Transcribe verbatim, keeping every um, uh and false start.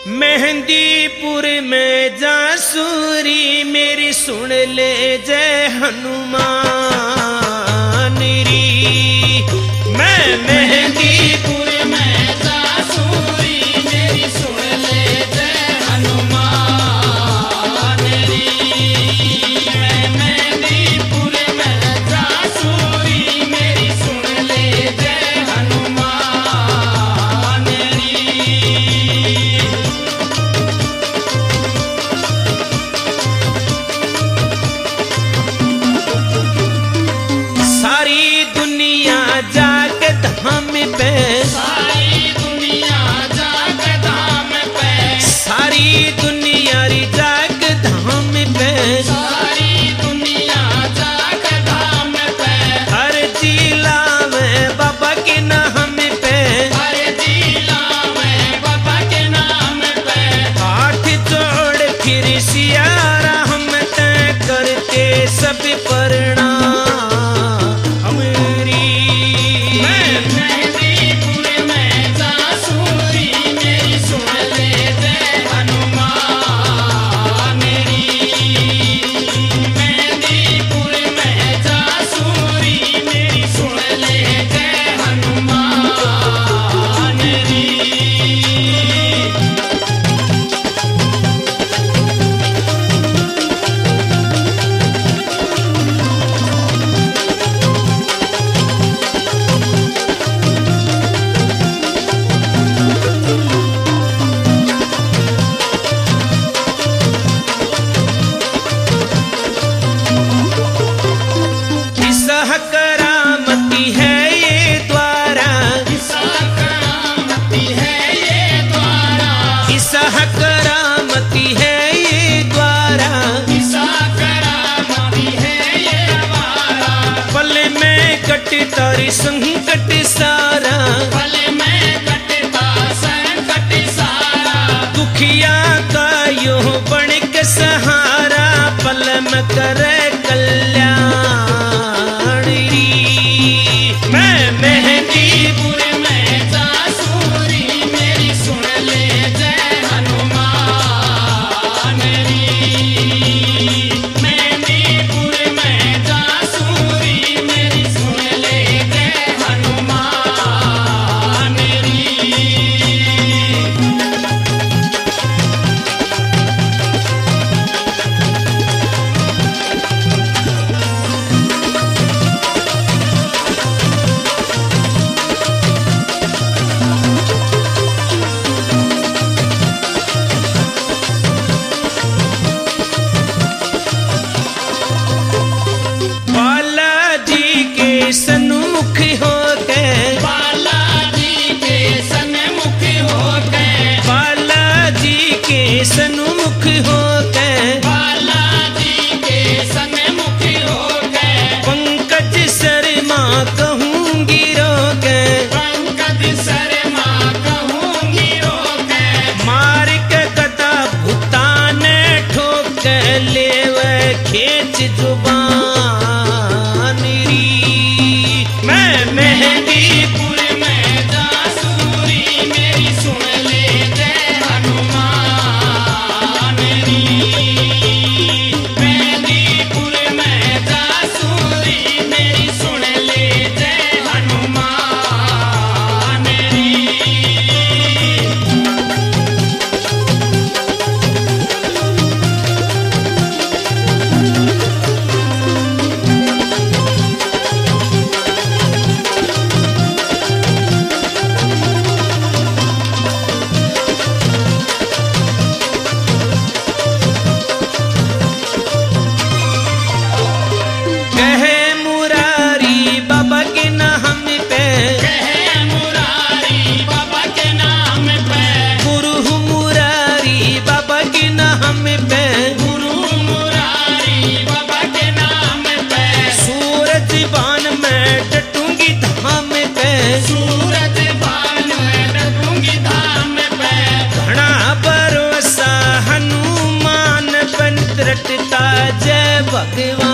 मेहंदीपुर में जासूरी मेरी सुन ले जय हनुमान री। मैं मेहंदीपुर में जासूरी मेरी सुन ले जय हनुमान री। मैं मेहंदीपुर में जासूरी मेरी सुन ले जय हनुमान री। सारी दुनिया जाके धाम पे, सारी दुनिया जाके धाम पे, सारी दुनिया री जाके धाम पे, सारी दुनिया जाके धाम पे, हर जिला में बाबा के नाम पे, हर जिला में बाबा के नाम पे, हाथ जोड़ फिर सिया राम तय करते सब प्रणाम। मेहंदीपुर में जासूरी मेरी सुन ले जय हनुमान री। मेहंदीपुर में जासूरी मेरी सुन ले जय हनुमान री। करामती है ये द्वारा, करामती है ये द्वारा, करामती है ये द्वारा, करामती है ये द्वारा। पल में कटता रे संकट सारा, पल में कटता संकट सारा, दुखिया का यो बन के सहारा, पल में करे कल्याण री। मैं मेहंदीपुर में जासूरी मेरी सुन ले जय हनुमान री। मेहंदीपुर में जासूरी मेरी सुन ले जय हनुमान री। बालाजी के सन्मुख होके, बालाजी के सन्मुख होके, बालाजी के सन्मुख होके, बालाजी के सन्मुख होके, पंकज शर्मा कहूँगी रोके, पंकज शर्मा कहूँगी रोके, मार के कदा भूतान ठोक लेव खेच जुबान री। मैं मेहंदीपुर में जासूरी मेरी सुन ले जय हनुमान री। मेहंदीपुर में जासूरी मेरी सुन ले जय हनुमान री। कहे मुरारी बाबा के नाम पे, कहे मुरारी बाबा के नाम पे, गुरु मुरारी बाबा के नाम पे, गुरु मुरारी बाबा के नाम पे, सूरज बान में डटूंगी धाम पे, सूरज बान में डटूंगी धाम पे, घना भरोसा हनुमान बन रटता जय भगवान।